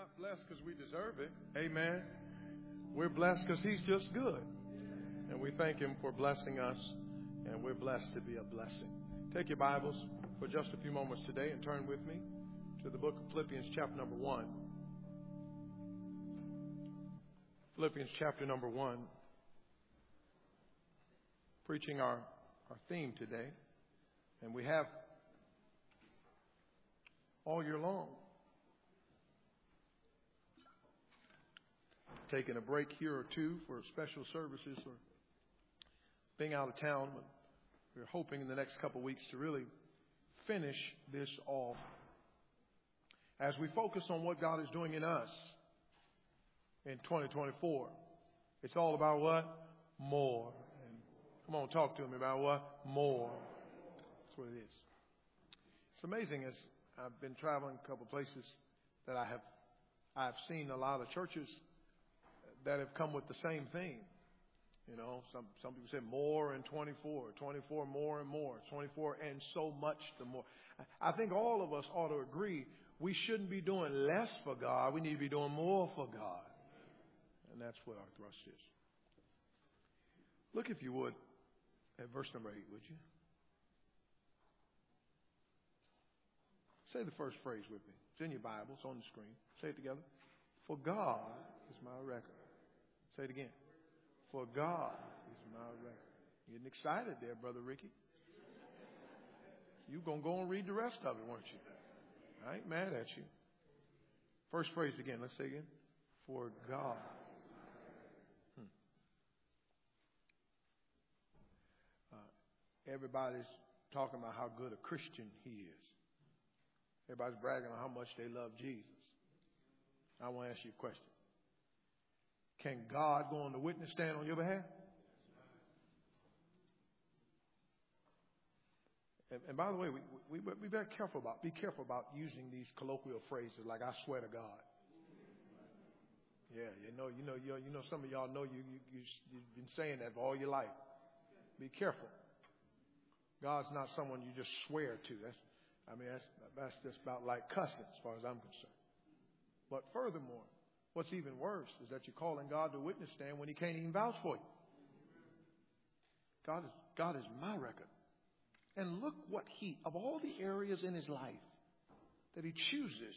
not blessed because we deserve it. Amen. We're blessed because He's just good. And we thank Him for blessing us. And we're blessed to be a blessing. Take your Bibles for just a few moments today and turn with me to the book of Philippians chapter number 1. Philippians chapter number 1. Preaching our theme today. And we have all year long taking a break here or two for special services or being out of town. But we're hoping in the next couple of weeks to really finish this off as we focus on what God is doing in us in 2024. It's all about what? More. And come on, talk to me about what? More. That's what it is. It's amazing as I've been traveling a couple of places that I've seen a lot of churches that have come with the same theme. You know, some people say more and 24 more and more, 24 and so much the more. I think all of us ought to agree we shouldn't be doing less for God. We need to be doing more for God. And that's what our thrust is. Look, if you would, at verse number 8, would you? Say the first phrase with me. It's in your Bible. It's on the screen. Say it together. For God is my record. Say it again. For God is my record. Getting excited there, Brother Ricky. You're going to go and read the rest of it, weren't you? I ain't mad at you. First phrase again. Let's say again. For God. Everybody's talking about how good a Christian he is. Everybody's bragging on how much they love Jesus. I want to ask you a question. Can God go on the witness stand on your behalf? And by the way, we be very careful about using these colloquial phrases like "I swear to God." Yeah, you know, some of y'all know you've been saying that for all your life. Be careful. God's not someone you just swear to. That's just about like cussing as far as I'm concerned. But furthermore, what's even worse is that you're calling God to witness stand when He can't even vouch for you. God is my record. And look what of all the areas in his life that he chooses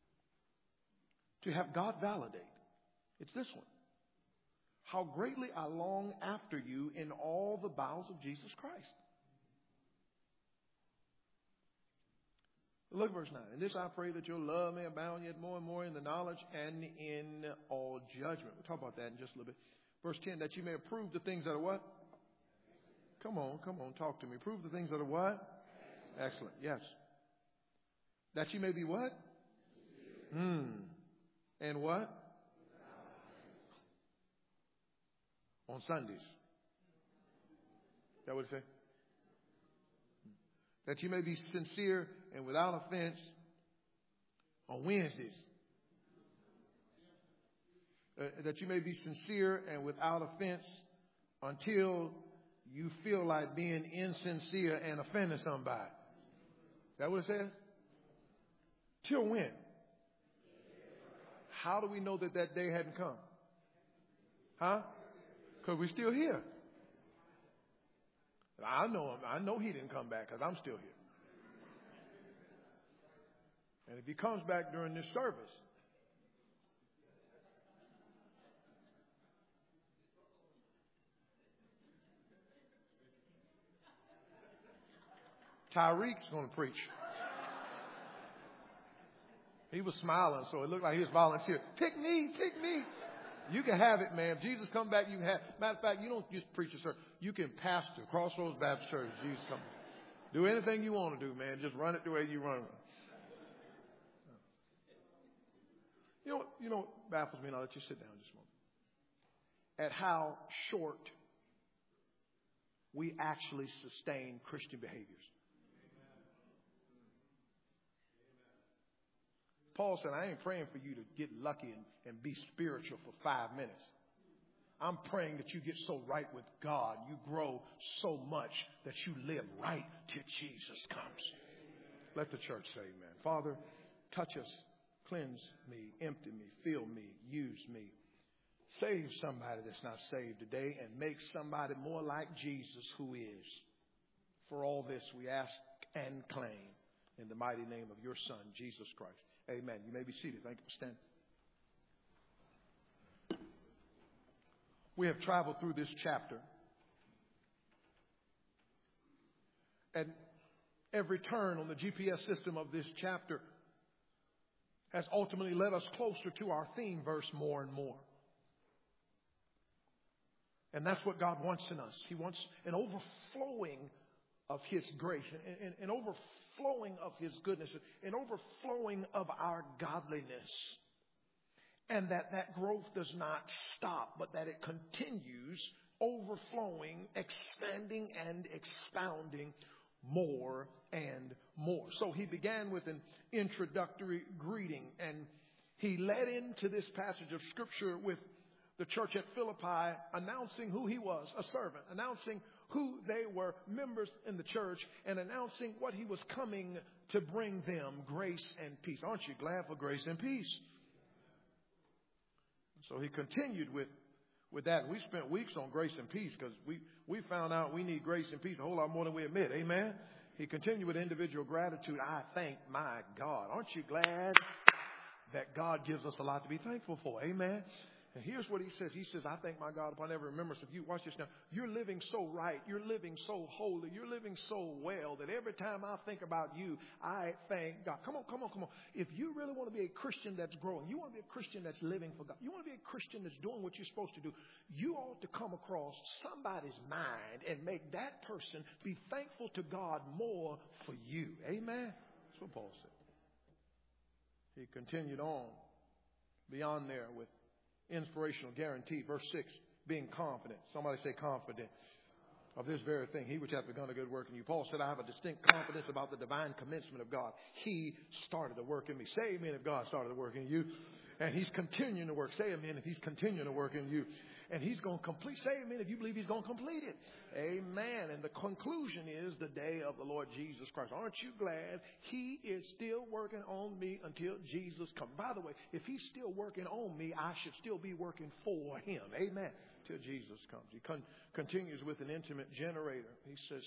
to have God validate, it's this one. How greatly I long after you in all the bowels of Jesus Christ. Look at verse 9. In this I pray that your love may abound yet more and more in the knowledge and in all judgment. We'll talk about that in just a little bit. Verse 10, that you may approve the things that are what? Come on, talk to me. Approve the things that are what? Excellent, yes. That you may be what? And what? On Sundays. Is that what it says? That you may be sincere and without offense on Wednesdays. That you may be sincere and without offense until you feel like being insincere and offending somebody. Is that what it says? Till when? How do we know that day hadn't come? Huh? Because we're still here. I know he didn't come back because I'm still here. And if he comes back during this service, Tyreek's going to preach. He was smiling, so it looked like he was volunteering. Pick me. You can have it, man. If Jesus come back, you can have. Matter of fact, you don't just preach a sermon. You can pastor Crossroads Baptist Church. Jesus come. Do anything you want to do, man. Just run it the way you run it. You know what baffles me, and I'll let you sit down just a moment. At how short we actually sustain Christian behaviors. Paul said, I ain't praying for you to get lucky and be spiritual for 5 minutes. I'm praying that you get so right with God, you grow so much that you live right till Jesus comes. Let the church say amen. Father, touch us Cleanse me, empty me, fill me, use me. Save somebody that's not saved today and make somebody more like Jesus who is. For all this we ask and claim in the mighty name of your Son, Jesus Christ. Amen. You may be seated. Thank you for standing. We have traveled through this chapter. And every turn on the GPS system of this chapter has ultimately led us closer to our theme verse more and more. And that's what God wants in us. He wants an overflowing of His grace, an overflowing of His goodness, an overflowing of our godliness. And that growth does not stop, but that it continues overflowing, expanding, and expounding more and more. So he began with an introductory greeting, and he led into this passage of Scripture with the church at Philippi announcing who he was, a servant, announcing who they were, members in the church, and announcing what he was coming to bring them, grace and peace. Aren't you glad for grace and peace? So he continued with that. We spent weeks on grace and peace because we found out we need grace and peace a whole lot more than we admit. Amen. He continued with individual gratitude. I thank my God. Aren't you glad that God gives us a lot to be thankful for? Amen. And here's what he says. He says, I thank my God upon every remembrance of you. Watch this now. You're living so right. You're living so holy. You're living so well that every time I think about you, I thank God. Come on. If you really want to be a Christian that's growing, you want to be a Christian that's living for God, you want to be a Christian that's doing what you're supposed to do, you ought to come across somebody's mind and make that person be thankful to God more for you. Amen. That's what Paul said. He continued on beyond there with inspirational guarantee. Verse 6, being confident. Somebody say confident of this very thing. He which hath begun a good work in you. Paul said, I have a distinct confidence about the divine commencement of God. He started the work in me. Say amen if God started the work in you. And He's continuing to work. Say amen if He's continuing to work in you. And He's going to complete. Say amen if you believe He's going to complete it. Amen. And the conclusion is the day of the Lord Jesus Christ. Aren't you glad He is still working on me until Jesus comes? By the way, if He's still working on me, I should still be working for Him. Amen. Till Jesus comes. He continues with an intimate generator. He says,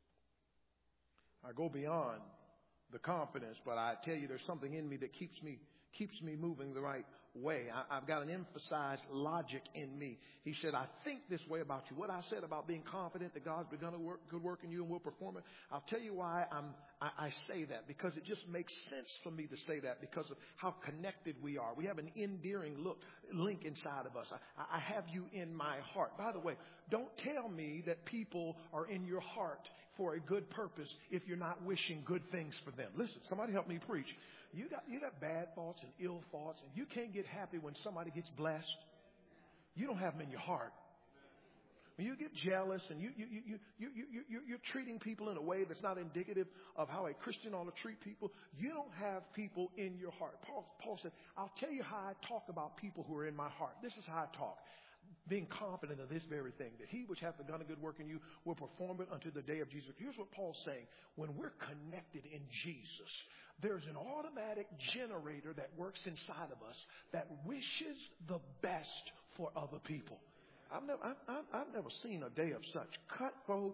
I go beyond the confidence, but I tell you there's something in me that keeps me moving the right way. I've got an emphasized logic in me. He said, I think this way about you. What I said about being confident that God's begun a good work in you and will perform it, I'll tell you why I say that. Because it just makes sense for me to say that because of how connected we are. We have an endearing link inside of us. I have you in my heart. By the way, don't tell me that people are in your heart for a good purpose if you're not wishing good things for them. Listen, somebody help me preach. You got bad thoughts and ill thoughts, and you can't get happy when somebody gets blessed. You don't have them in your heart. When you get jealous and you're treating people in a way that's not indicative of how a Christian ought to treat people, you don't have people in your heart. Paul said, I'll tell you how I talk about people who are in my heart. This is how I talk. Being confident of this very thing, that He which hath begun a good work in you will perform it unto the day of Jesus. Here's what Paul's saying. When we're connected in Jesus, there's an automatic generator that works inside of us that wishes the best for other people. I've never seen a day of such cutthroat,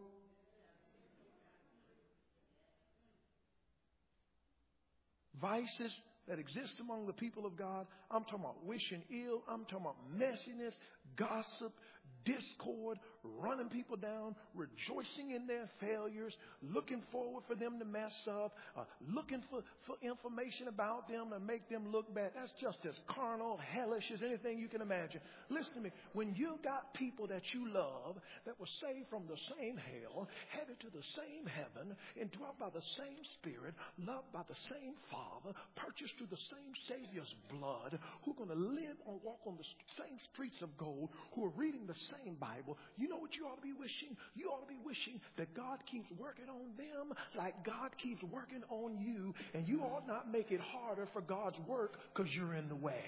vices that exist among the people of God. I'm talking about wishing ill. I'm talking about messiness, gossip, discord, running people down, rejoicing in their failures, looking forward for them to mess up, looking for information about them to make them look bad. That's just as carnal, hellish as anything you can imagine. Listen to me. When you got people that you love that were saved from the same hell, headed to the same heaven, indwelt by the same Spirit, loved by the same Father, purchased through the same Savior's blood, who are going to live or walk on the same streets of gold, who are reading the same Bible, you know what you ought to be wishing? You ought to be wishing that God keeps working on them like God keeps working on you, and you ought not make it harder for God's work because you're in the way.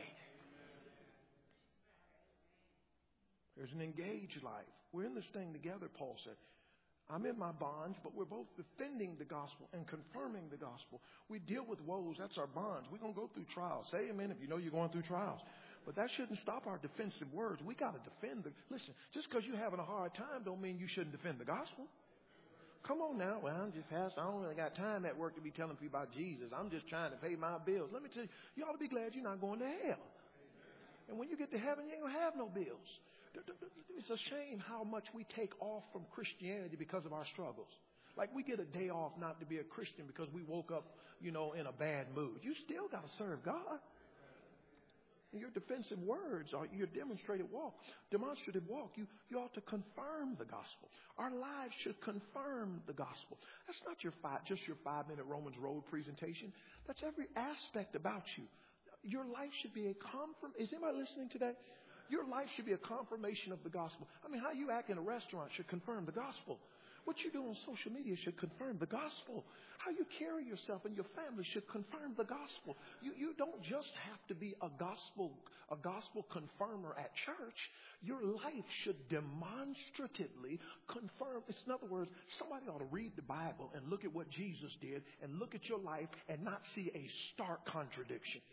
There's an engaged life. We're in this thing together, Paul said. I'm in my bonds, but we're both defending the gospel and confirming the gospel. We deal with woes. That's our bonds. We're going to go through trials. Say amen if you know you're going through trials. But that shouldn't stop our defensive words. We got to defend listen, just because you're having a hard time don't mean you shouldn't defend the gospel. Come on now. Well, I'm just pastor. I don't really got time at work to be telling people about Jesus. I'm just trying to pay my bills. Let me tell you, you ought to be glad you're not going to hell. And when you get to heaven, you ain't going to have no bills. It's a shame how much we take off from Christianity because of our struggles. Like we get a day off not to be a Christian because we woke up, in a bad mood. You still got to serve God. And your defensive words are your demonstrative walk. You ought to confirm the gospel. Our lives should confirm the gospel. That's not just your 5-minute Romans Road presentation. That's every aspect about you. Your life should be a confirmation. Is anybody listening today? Your life should be a confirmation of the gospel. I mean, how you act in a restaurant should confirm the gospel. What you do on social media should confirm the gospel. How you carry yourself and your family should confirm the gospel. You don't just have to be a gospel confirmer at church. Your life should demonstratively confirm. In other words, somebody ought to read the Bible and look at what Jesus did and look at your life and not see a stark contradiction.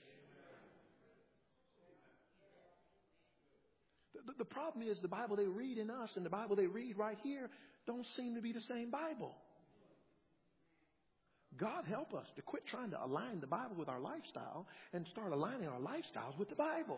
The problem is the Bible they read in us and the Bible they read right here don't seem to be the same Bible. God help us to quit trying to align the Bible with our lifestyle and start aligning our lifestyles with the Bible.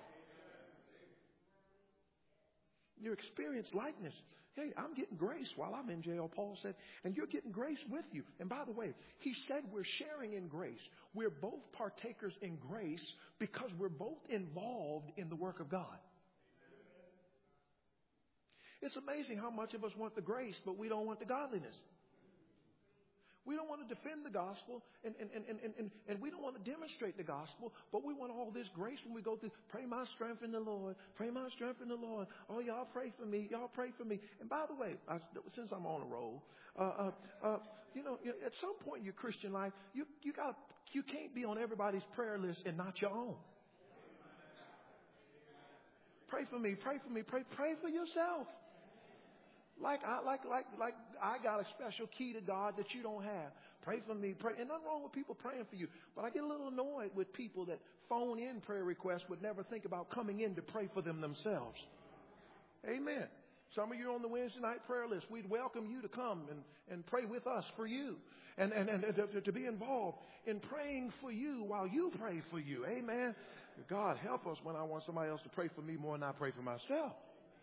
Your experience likeness. Hey, I'm getting grace while I'm in jail, Paul said, and you're getting grace with you. And by the way, he said we're sharing in grace. We're both partakers in grace because we're both involved in the work of God. It's amazing how much of us want the grace, but we don't want the godliness. We don't want to defend the gospel, and we don't want to demonstrate the gospel, but we want all this grace when we go through, pray my strength in the Lord, pray my strength in the Lord. Oh, y'all pray for me, y'all pray for me. And by the way, since I'm on a roll, at some point in your Christian life, you can't be on everybody's prayer list and not your own. Pray for me, pray for me, pray for yourself. Like I got a special key to God that you don't have. Pray for me. Pray. And nothing wrong with people praying for you. But I get a little annoyed with people that phone in prayer requests would never think about coming in to pray for them themselves. Amen. Some of you are on the Wednesday night prayer list. We'd welcome you to come and pray with us for you. And to be involved in praying for you while you pray for you. Amen. God help us when I want somebody else to pray for me more than I pray for myself.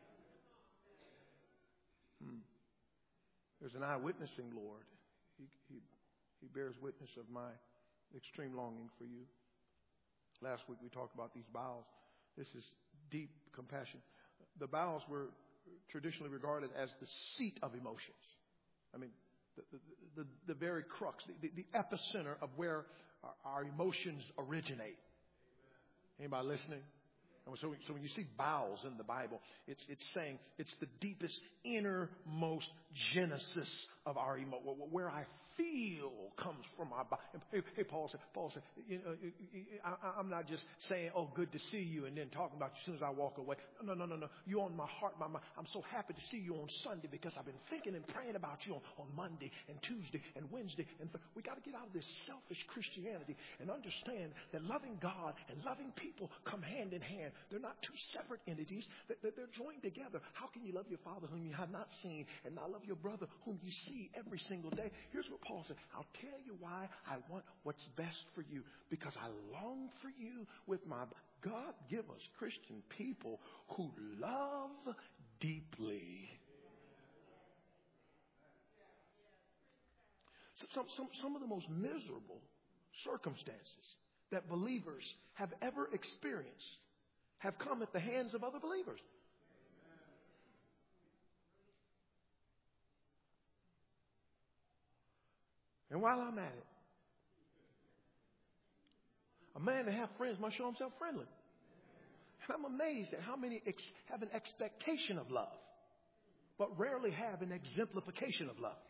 There's an eyewitnessing Lord. He bears witness of my extreme longing for you. Last week we talked about these bowels. This is deep compassion. The bowels were traditionally regarded as the seat of emotions. I mean, the very crux, the epicenter of where our emotions originate. Anybody listening? So when you see bowels in the Bible, it's saying it's the deepest, innermost genesis of our emotion, where I feel comes from our body. Hey, Paul said, I'm not just saying, oh, good to see you, and then talking about you as soon as I walk away. No. You're on my heart, my mind. I'm so happy to see you on Sunday because I've been thinking and praying about you on Monday and Tuesday and Wednesday. And we got to get out of this selfish Christianity and understand that loving God and loving people come hand in hand. They're not two separate entities. They're joined together. How can you love your Father whom you have not seen and not love your brother whom you see every single day? Here's what Paul said. I'll tell you why I want what's best for you. Because I long for you with my... God, give us Christian people who love deeply. Some of the most miserable circumstances that believers have ever experienced have come at the hands of other believers. And while I'm at it, a man to have friends must show himself friendly. And I'm amazed at how many have an expectation of love, but rarely have an exemplification of love.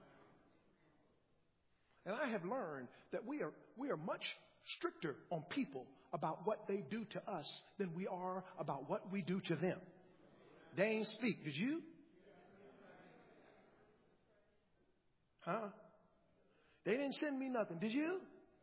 And I have learned that we are much stricter on people about what they do to us than we are about what we do to them. They ain't speak. Did you? Huh? They didn't send me nothing. Did you?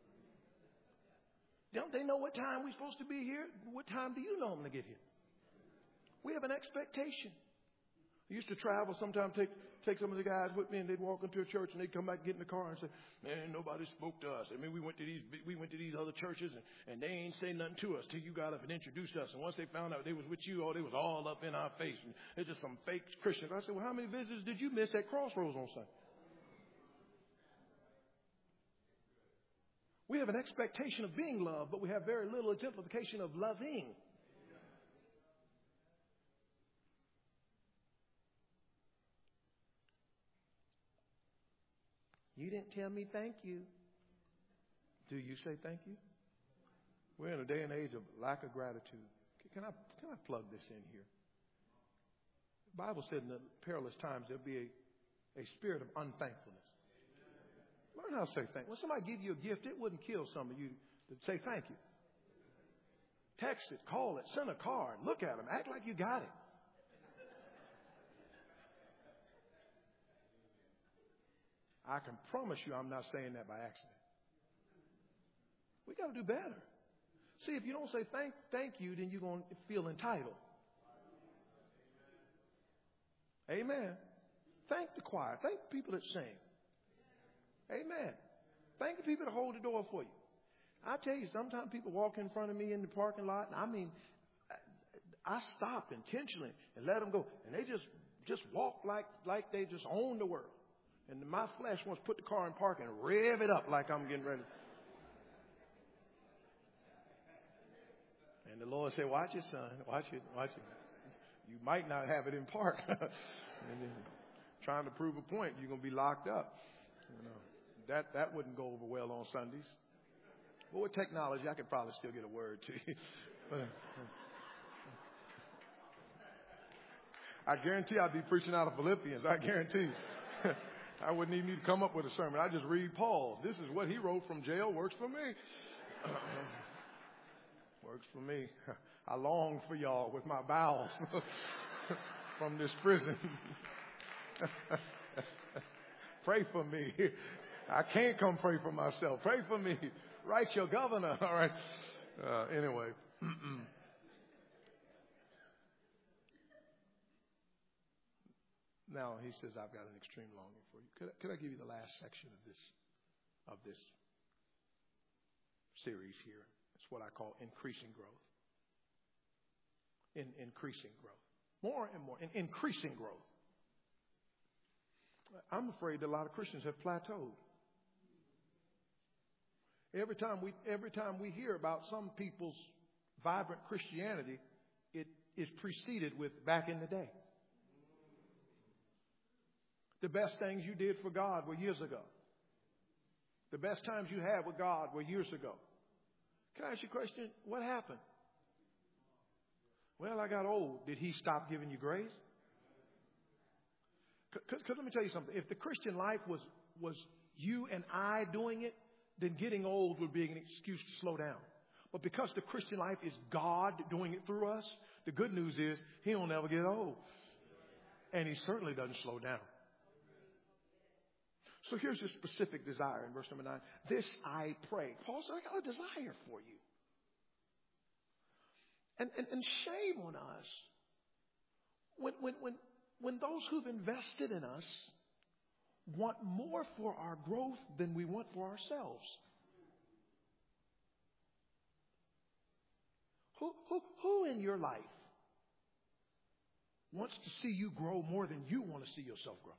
Don't they know what time we're supposed to be here? What time do you normally get here? We have an expectation. I used to travel, sometimes take some of the guys with me, and they'd walk into a church, and they'd come back, get in the car, and say, "Man, nobody spoke to us. I mean, we went to these other churches, and they ain't say nothing to us till you got up and introduced us. And once they found out they was with you, they was all up in our face, and they're just some fake Christians." I said, "Well, how many visitors did you miss at Crossroads on Sunday?" We have an expectation of being loved, but we have very little exemplification of loving. You didn't tell me thank you. Do you say thank you? We're in a day and age of lack of gratitude. Can I plug this in here? The Bible said in the perilous times there'll be a spirit of unthankfulness. Learn how to say thank you. When somebody give you a gift, it wouldn't kill some of you to say thank you. Text it, call it, send a card, look at them, act like you got it. I can promise you I'm not saying that by accident. We got to do better. See, if you don't say thank you, then you're going to feel entitled. Amen. Thank the choir. Thank the people that sing. Amen. Thank the people that hold the door for you. I tell you, sometimes people walk in front of me in the parking lot, and I mean, I stop intentionally and let them go. And they just walk like they just own the world. And my flesh wants to put the car in park and rev it up like I'm getting ready. And the Lord said, "Watch it, son. Watch it. Watch it. You might not have it in park." And then trying to prove a point, you're going to be locked up. You know, that wouldn't go over well on Sundays. But with technology, I could probably still get a word to you. I guarantee I'd be preaching out of Philippians. I guarantee you. I wouldn't even need to come up with a sermon. I just read Paul. This is what he wrote from jail. Works for me. Works for me. I long for y'all with my bowels from this prison. Pray for me. I can't come pray for myself. Pray for me. Write your governor. All right. Anyway. Now he says, "I've got an extreme longing for you." Could I give you the last section of this series here? It's what I call increasing growth. Increasing growth. More and more. Increasing growth. I'm afraid that a lot of Christians have plateaued. Every time we hear about some people's vibrant Christianity, it is preceded with back in the day. The best things you did for God were years ago. The best times you had with God were years ago. Can I ask you a question? What happened? Well, I got old. Did he stop giving you grace? Because let me tell you something. If the Christian life was you and I doing it, then getting old would be an excuse to slow down. But because the Christian life is God doing it through us, the good news is he don't ever get old. And he certainly doesn't slow down. So here's your specific desire in verse number 9. This I pray. Paul said, I got a desire for you. And shame on us when those who've invested in us want more for our growth than we want for ourselves. Who in your life wants to see you grow more than you want to see yourself grow?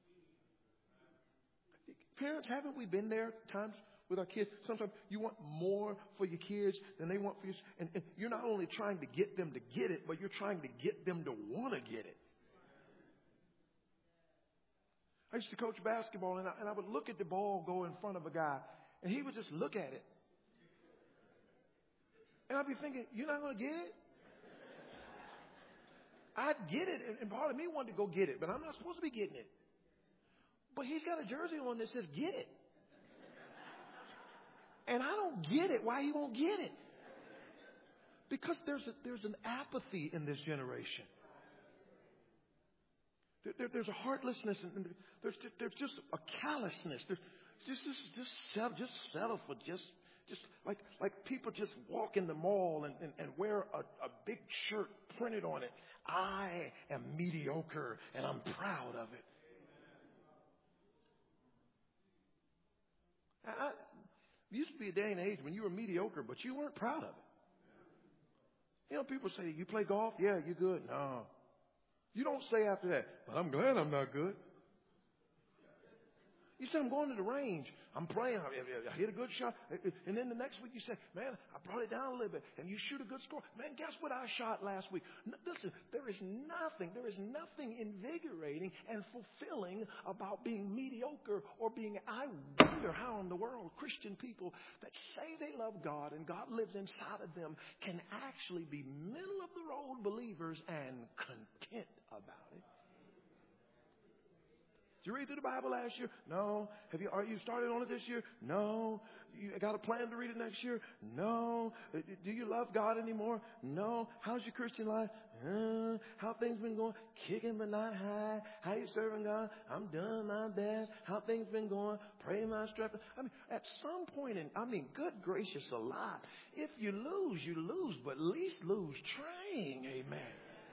Parents, haven't we been there times with our kids? Sometimes you want more for your kids than they want for you. And you're not only trying to get them to get it, but you're trying to get them to want to get it. I used to coach basketball, and I would look at the ball go in front of a guy, and he would just look at it. And I'd be thinking, you're not going to get it? I'd get it, and part of me wanted to go get it, but I'm not supposed to be getting it. But he's got a jersey on that says, get it. And I don't get it. Why he won't get it? Because there's an apathy in this generation. There's a heartlessness, and there's just a callousness. There's just settle for just like people just walk in the mall and wear a big shirt printed on it. I am mediocre and I'm proud of it. There used to be a day and age when you were mediocre, but you weren't proud of it. You know, people say, you play golf? Yeah, you're good. No. You don't say after that, but I'm glad I'm not good. You say, I'm going to the range. I'm playing. I hit a good shot. And then the next week you say, man, I brought it down a little bit. And you shoot a good score. Man, guess what I shot last week? Listen, there is nothing invigorating and fulfilling about being mediocre or being, I wonder how in the world Christian people that say they love God and God lives inside of them can actually be middle of the road believers and content about it. Did you read through the Bible last year? No. Are you started on it this year? No. You got a plan to read it next year? No. Do you love God anymore? No. How's your Christian life? How things been going? Kicking but not high. How you serving God? I'm doing my best. How things been going? Pray my strength. I mean, at some point good gracious alive. If you lose, you lose, but at least lose trying. Amen.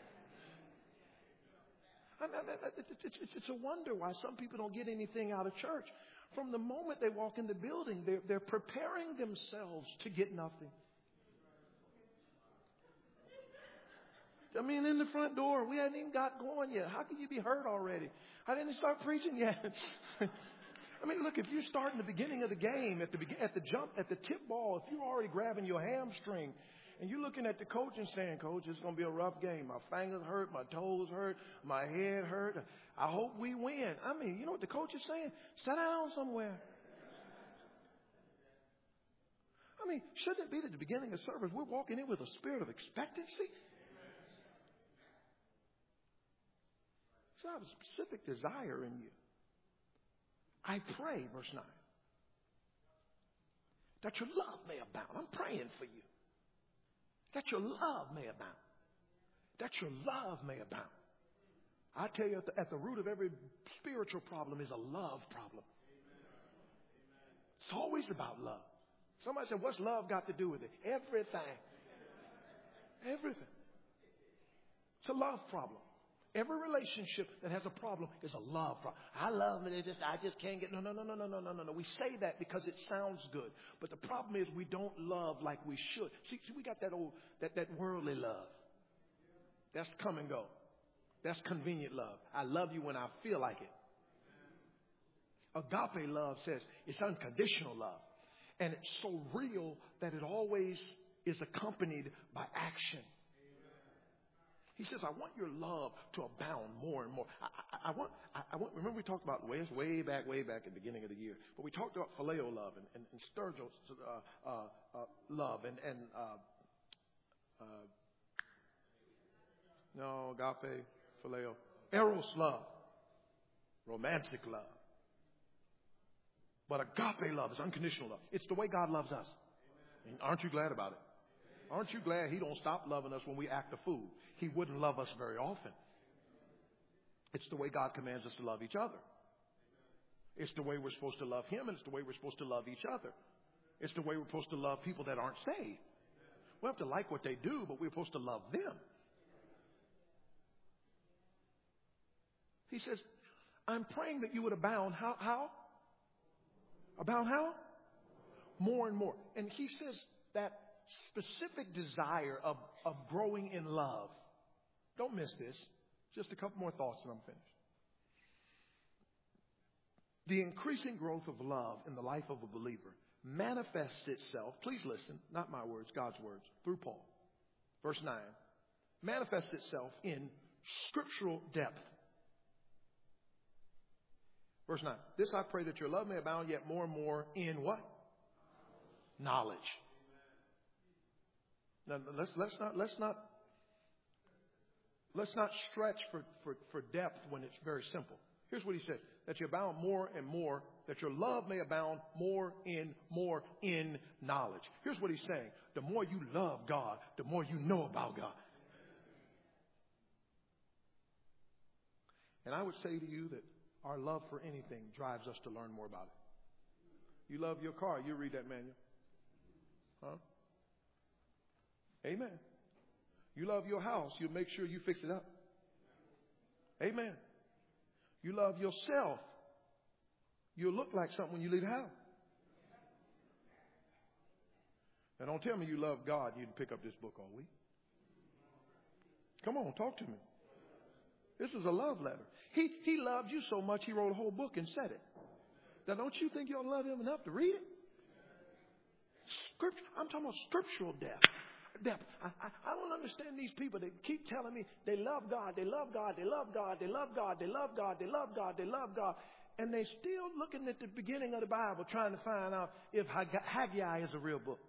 It's a wonder why some people don't get anything out of church. From the moment they walk in the building, they're preparing themselves to get nothing. I mean, in the front door, we hadn't even got going yet. How can you be hurt already? I didn't start preaching yet. I mean, look, if you start in the beginning of the game, at the jump, at the tip ball, if you're already grabbing your hamstring, and you're looking at the coach and saying, Coach, it's going to be a rough game. My fingers hurt. My toes hurt. My head hurt. I hope we win. I mean, you know what the coach is saying? Sit down somewhere. I mean, shouldn't it be at the beginning of service we're walking in with a spirit of expectancy? So I have a specific desire in you. I pray, verse 9, that your love may abound. I'm praying for you. That your love may abound. That your love may abound. I tell you, at the root of every spiritual problem is a love problem. It's always about love. Somebody said, what's love got to do with it? Everything. Everything. It's a love problem. Every relationship that has a problem is a love problem. I love it. I just can't get. No. We say that because it sounds good. But the problem is we don't love like we should. See, we got that old, that worldly love. That's come and go. That's convenient love. I love you when I feel like it. Agape love says it's unconditional love. And it's so real that it always is accompanied by action. He says, I want your love to abound more and more. I want. Remember we talked about way back at the beginning of the year. But we talked about phileo love and sturgos love agape, phileo, eros love, romantic love. But agape love is unconditional love. It's the way God loves us. And aren't you glad about it? Aren't you glad He don't stop loving us when we act a fool? He wouldn't love us very often. It's the way God commands us to love each other. It's the way we're supposed to love Him, and it's the way we're supposed to love each other. It's the way we're supposed to love people that aren't saved. We have to like what they do, but we're supposed to love them. He says, I'm praying that you would abound. How? Abound how? More and more. And He says that specific desire of growing in love. Don't miss this. Just a couple more thoughts and I'm finished. The increasing growth of love in the life of a believer manifests itself, please listen, not my words, God's words, through Paul. Verse 9. Manifests itself in scriptural depth. Verse 9. This I pray that your love may abound yet more and more in what? Knowledge. Now, let's not stretch for depth when it's very simple. Here's what he says: that you abound more and more, that your love may abound more in knowledge. Here's what he's saying: the more you love God, the more you know about God. And I would say to you that our love for anything drives us to learn more about it. You love your car, you read that manual. Huh? Amen. You love your house, you make sure you fix it up. Amen. You love yourself, you'll look like something when you leave the house. Now don't tell me you love God, you didn't pick up this book all week. Come on, talk to me. This is a love letter. He loved you so much, he wrote a whole book and said it. Now, don't you think you'll love him enough to read it? Scripture, I'm talking about scriptural depth. I don't understand these people that keep telling me they love God, they love God, they love God, they love God, they love God, they love God, they love God. And they still looking at the beginning of the Bible trying to find out if Haggai is a real book.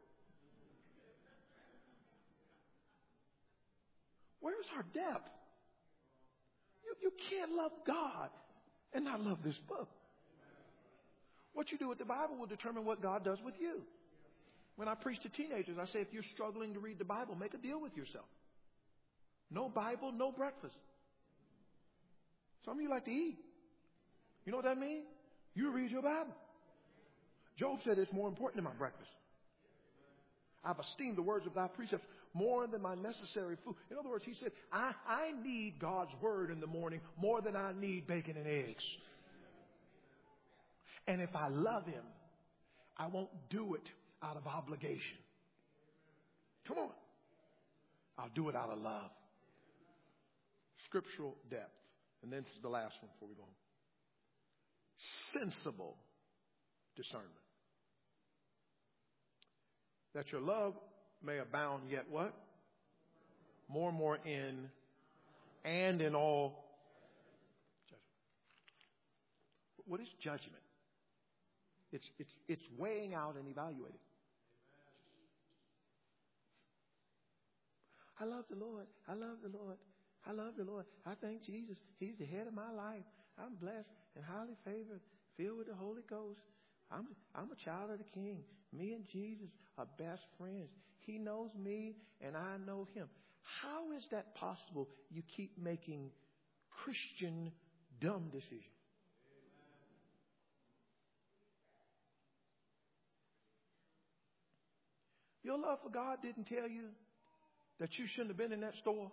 Where's our depth? You can't love God and not love this book. What you do with the Bible will determine what God does with you. When I preach to teenagers, I say, if you're struggling to read the Bible, make a deal with yourself. No Bible, no breakfast. Some of you like to eat. You know what that means? You read your Bible. Job said it's more important than my breakfast. I've esteemed the words of thy precepts more than my necessary food. In other words, he said, I need God's word in the morning more than I need bacon and eggs. And if I love him, I won't do it out of obligation. Come on. I'll do it out of love. Scriptural depth. And then this is the last one before we go home. Sensible discernment. That your love may abound yet what? More and more in and in all judgment. What is judgment? It's weighing out and evaluating. I love the Lord. I love the Lord. I love the Lord. I thank Jesus. He's the head of my life. I'm blessed and highly favored, filled with the Holy Ghost. I'm a child of the King. Me and Jesus are best friends. He knows me and I know him. How is that possible? You keep making Christian dumb decisions. Your love for God didn't tell you that you shouldn't have been in that store.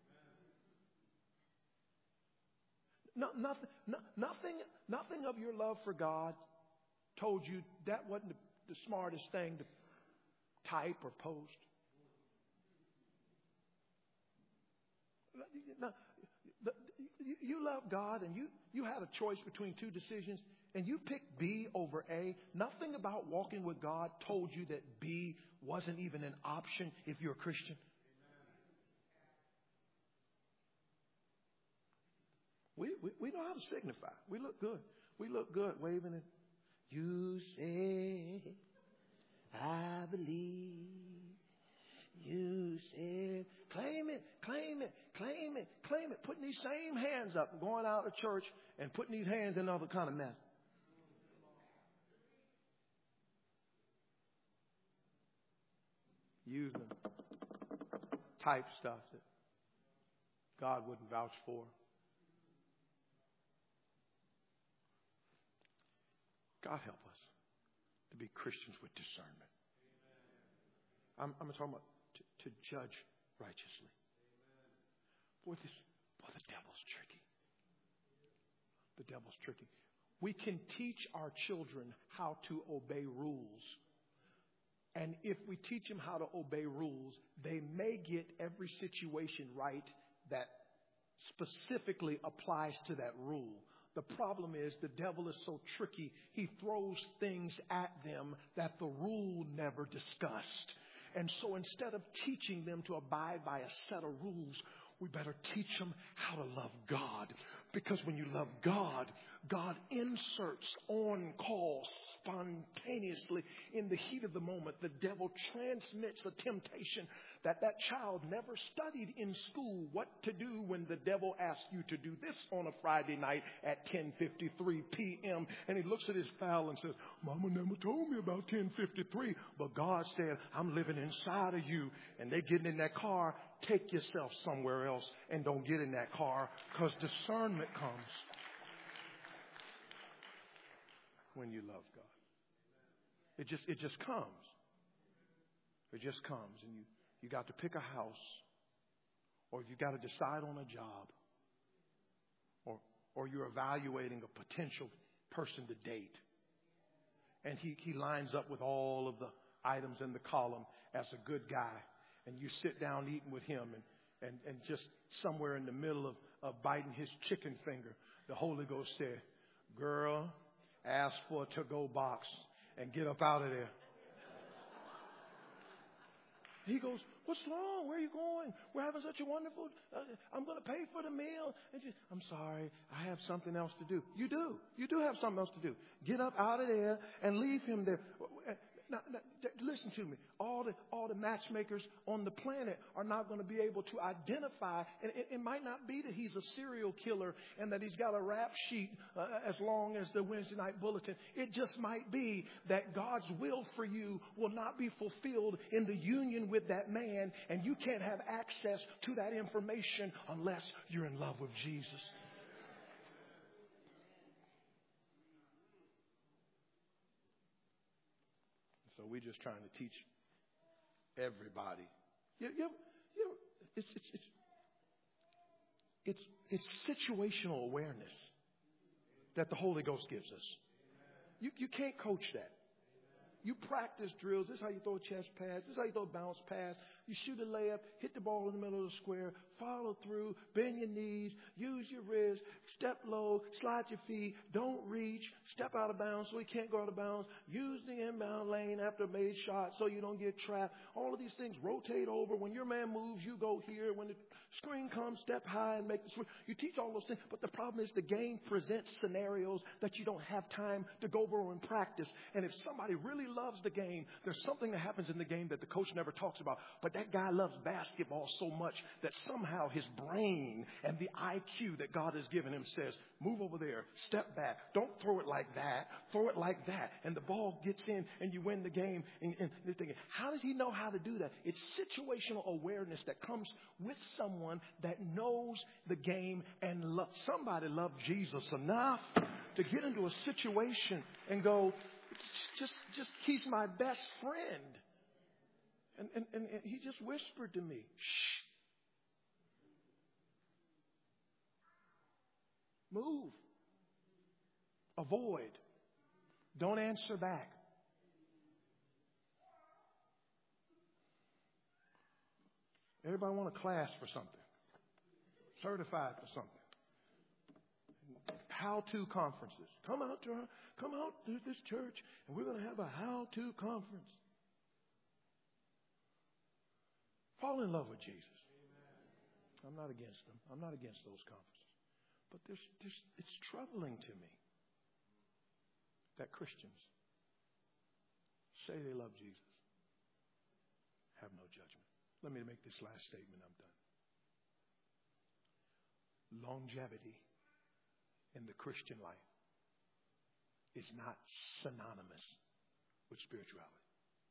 Nothing of your love for God told you that wasn't the smartest thing to type or post. You love God and you had a choice between two decisions and you picked B over A. Nothing about walking with God told you that B wasn't even an option if you're a Christian. We know how to signify. We look good. We look good waving it. You said, I believe. You said, claim it, claim it, claim it, claim it. Putting these same hands up, going out of church and putting these hands in other kind of mess. Using type stuff that God wouldn't vouch for. God help us to be Christians with discernment. I'm talking about to judge righteously. Boy, the devil's tricky. The devil's tricky. We can teach our children how to obey rules. And if we teach them how to obey rules, they may get every situation right that specifically applies to that rule. The problem is the devil is so tricky. He throws things at them that the rule never discussed. And so instead of teaching them to abide by a set of rules, we better teach them how to love God. Because when you love God, God inserts on call spontaneously in the heat of the moment. The devil transmits a temptation that child never studied in school what to do when the devil asks you to do this on a Friday night at 10:53 p.m. And he looks at his pal and says, Mama never told me about 10:53, but God said, I'm living inside of you. And they're getting in that car. Take yourself somewhere else and don't get in that car, because discernment comes when you love God. It just comes. It just comes. And you got to pick a house, or you got to decide on a job, or you're evaluating a potential person to date. And he lines up with all of the items in the column as a good guy. And you sit down eating with him, and just somewhere in the middle of biting his chicken finger, the Holy Ghost said, girl, ask for a to-go box and get up out of there. He goes, what's wrong? Where are you going? We're having such a wonderful, I'm going to pay for the meal. And I'm sorry, I have something else to do. You do. You do have something else to do. Get up out of there and leave him there. Now, listen to me. All the matchmakers on the planet are not going to be able to identify. And it might not be that he's a serial killer and that he's got a rap sheet as long as the Wednesday night bulletin. It just might be that God's will for you will not be fulfilled in the union with that man, and you can't have access to that information unless you're in love with Jesus. So we're just trying to teach everybody. It's situational awareness that the Holy Ghost gives us. You can't coach that. You practice drills. This is how you throw a chest pass. This is how you throw a bounce pass. You shoot a layup, hit the ball in the middle of the square, follow through, bend your knees, use your wrist, step low, slide your feet, don't reach, step out of bounds so he can't go out of bounds, use the inbound lane after a made shot so you don't get trapped. All of these things, rotate over. When your man moves, you go here. When the screen comes, step high and make the switch. You teach all those things, but the problem is the game presents scenarios that you don't have time to go over and practice. And if somebody really loves the game, there's something that happens in the game that the coach never talks about. But that guy loves basketball so much that somehow his brain and the IQ that God has given him says, move over there, step back, don't throw it like that, throw it like that. And the ball gets in and you win the game. And you're thinking, how does he know how to do that? It's situational awareness that comes with someone that knows the game and somebody loved Jesus enough to get into a situation and go, just he's my best friend. And he just whispered to me, shh. Move. Avoid. Don't answer back. Everybody want a class for something. Certified for something. How-to conferences. Come out to this church and we're going to have a how-to conference. Fall in love with Jesus. I'm not against them. I'm not against those conferences. But it's troubling to me that Christians say they love Jesus, have no judgment. Let me make this last statement. I'm done. Longevity in the Christian life is not synonymous with spirituality.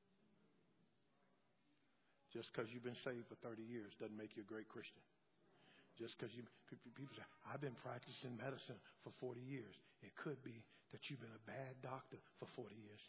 Just because you've been saved for 30 years doesn't make you a great Christian. Just because people say, I've been practicing medicine for 40 years. It could be that you've been a bad doctor for 40 years.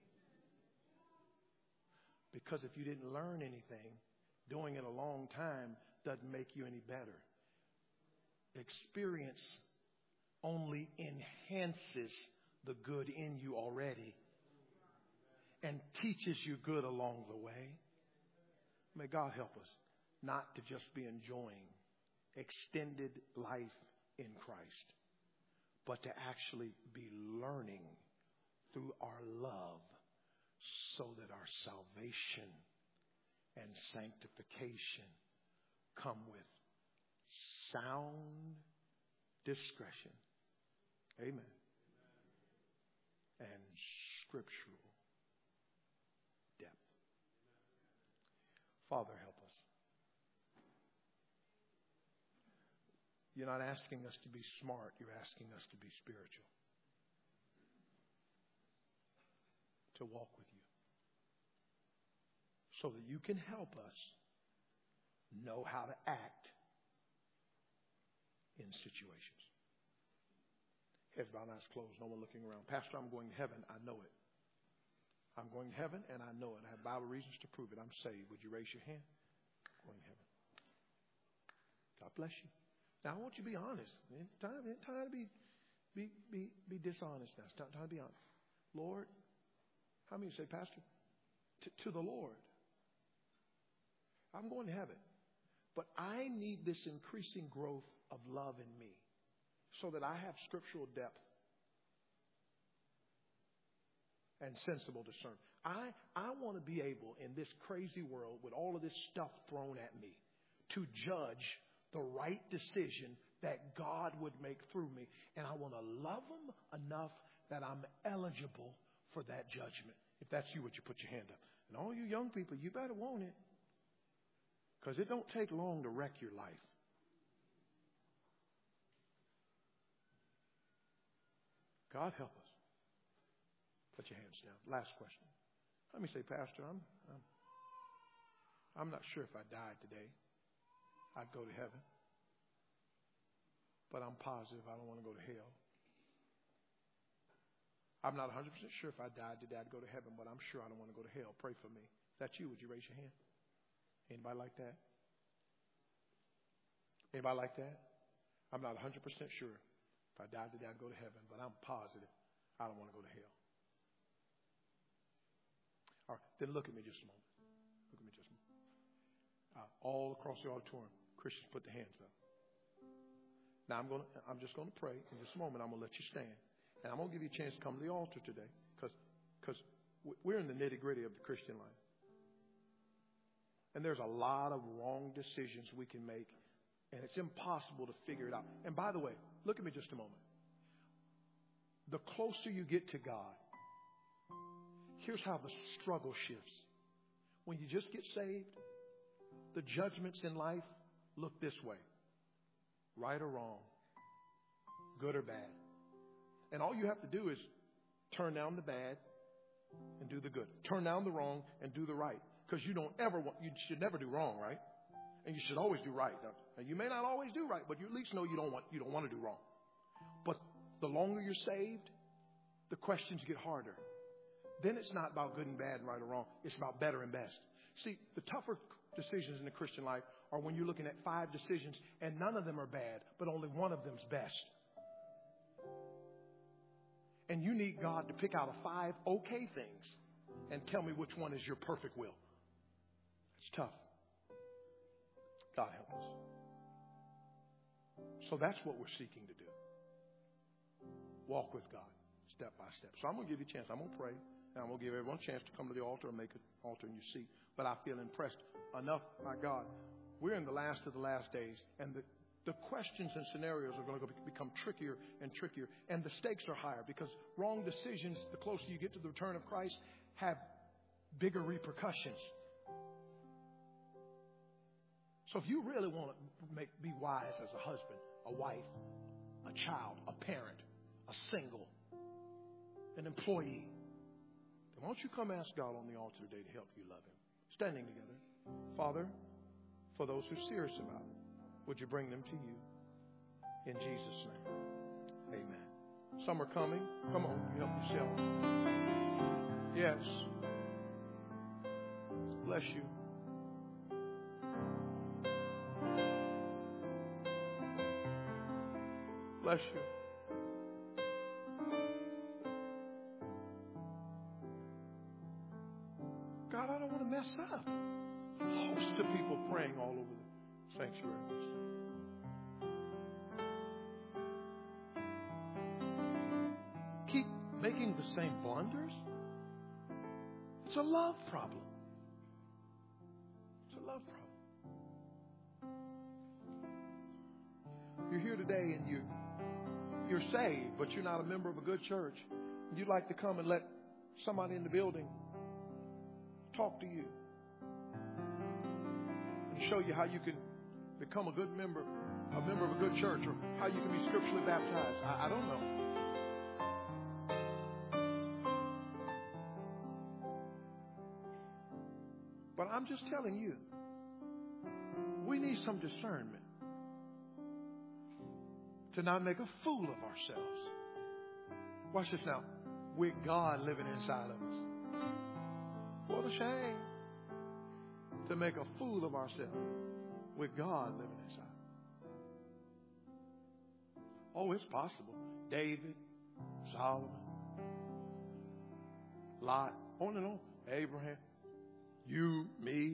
Because if you didn't learn anything, doing it a long time doesn't make you any better. Experience only enhances the good in you already and teaches you good along the way. May God help us not to just be enjoying extended life in Christ, but to actually be learning through our love so that our salvation and sanctification come with sound discretion. Amen. And scriptural depth. Father, help us. You're not asking us to be smart. You're asking us to be spiritual. To walk with you. So that you can help us know how to act in situations. Heads bowed, eyes closed, no one looking around. Pastor, I'm going to heaven. I know it. I'm going to heaven, and I know it. I have Bible reasons to prove it. I'm saved. Would you raise your hand? I'm going to heaven. God bless you. Now, I want you to be honest. It's time to be dishonest now. It's time to be honest. Lord, how many say, Pastor? To the Lord. I'm going to heaven. But I need this increasing growth of love in me so that I have scriptural depth and sensible discernment. I want to be able in this crazy world with all of this stuff thrown at me to judge the right decision that God would make through me. And I want to love Him enough that I'm eligible for that judgment. If that's you, would you put your hand up? And all you young people, you better want it. Because it don't take long to wreck your life. God help us. Put your hands down. Last question. Let me say, Pastor, I'm not sure if I died today, I'd go to heaven. But I'm positive I don't want to go to hell. I'm not 100% sure if I died today I'd go to heaven, but I'm sure I don't want to go to hell. Pray for me. If that's you, would you raise your hand? Anybody like that? Anybody like that? I'm not 100% sure. If I died today, I'd go to heaven, but I'm positive I don't want to go to hell. All right, then look at me just a moment. Look at me just a moment. All across the auditorium, Christians, put the hands up. Now, I'm just going to pray. In just a moment, I'm going to let you stand. And I'm going to give you a chance to come to the altar today because we're in the nitty-gritty of the Christian life. And there's a lot of wrong decisions we can make, and it's impossible to figure it out. And by the way, look at me just a moment. The closer you get to God, here's how the struggle shifts. When you just get saved, the judgments in life look this way. Right or wrong, good or bad. And all you have to do is turn down the bad and do the good. Turn down the wrong and do the right. Because you should never do wrong, right? And you should always do right. Now, you may not always do right, but you at least know you don't want to do wrong. But the longer you're saved, the questions get harder. Then it's not about good and bad and right or wrong. It's about better and best. See, the tougher decisions in the Christian life are when you're looking at 5 decisions and none of them are bad, but only one of them's best. And you need God to pick out of 5 okay things and tell me which one is your perfect will. It's tough. God help us. So that's what we're seeking to do. Walk with God step by step. So I'm going to give you a chance. I'm going to pray. And I'm going to give everyone a chance to come to the altar and make an altar in your seat. But I feel impressed enough, my God. We're in the last of the last days. And the questions and scenarios are going to become trickier and trickier. And the stakes are higher because wrong decisions, the closer you get to the return of Christ, have bigger repercussions. So if you really want to be wise as a husband, a wife, a child, a parent, a single, an employee, then why don't you come ask God on the altar today to help you love Him? Standing together. Father, for those who are serious about it, would you bring them to you? In Jesus' name. Amen. Some are coming. Come on, you help yourself. Yes. Bless you. Bless you. God, I don't want to mess up. Host of people praying all over the sanctuary. Keep making the same blunders? It's a love problem. It's a love problem. You're here today and you're saved, but you're not a member of a good church. You'd like to come and let somebody in the building talk to you and show you how you can become a member of a good church, or how you can be scripturally baptized. I don't know. But I'm just telling you, we need some discernment to not make a fool of ourselves. Watch this now. With God living inside of us. What a shame to make a fool of ourselves with God living inside. Oh, it's possible. David, Solomon, Lot, on and on. Abraham, you, me.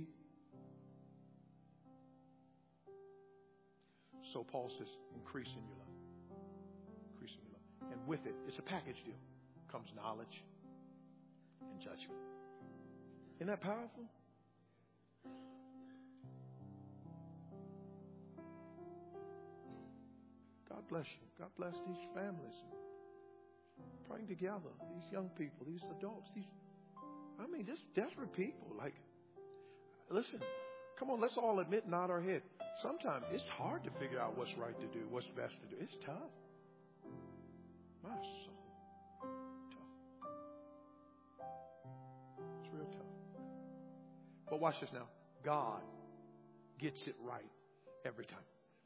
So Paul says, increase in your love. Increase in your love. And with it, it's a package deal. Comes knowledge and judgment. Isn't that powerful? God bless you. God bless these families. Praying together. These young people, these adults, just desperate people. Like, listen, come on, let's all admit, nod our head. Sometimes it's hard to figure out what's right to do, what's best to do. It's tough. My soul. Tough. It's real tough. But watch this now. God gets it right every time.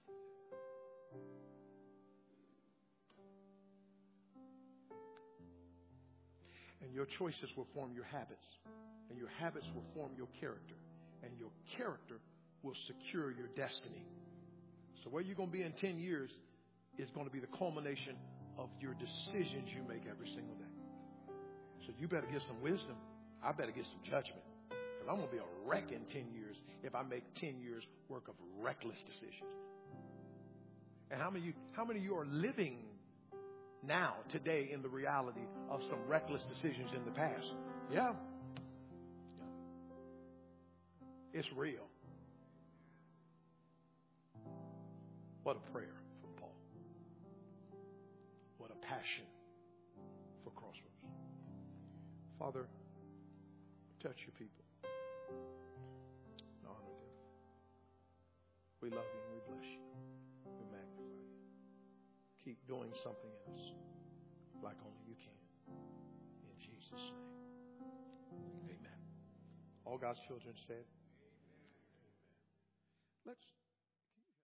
And your choices will form your habits. And your habits will form your character. And your character will secure your destiny. So where you're going to be in 10 years is going to be the culmination of your decisions you make every single day. So you better get some wisdom. I better get some judgment. Because I'm going to be a wreck in 10 years if I make 10 years worth of reckless decisions. And how many of you are living now, today, in the reality of some reckless decisions in the past? Yeah. It's real. What a prayer from Paul. What a passion for Crossroads. Father, touch your people. Honor them. We love you and we bless you. We magnify you. Keep doing something in us like only you can. In Jesus' name. Amen. All God's children said, Amen. Let's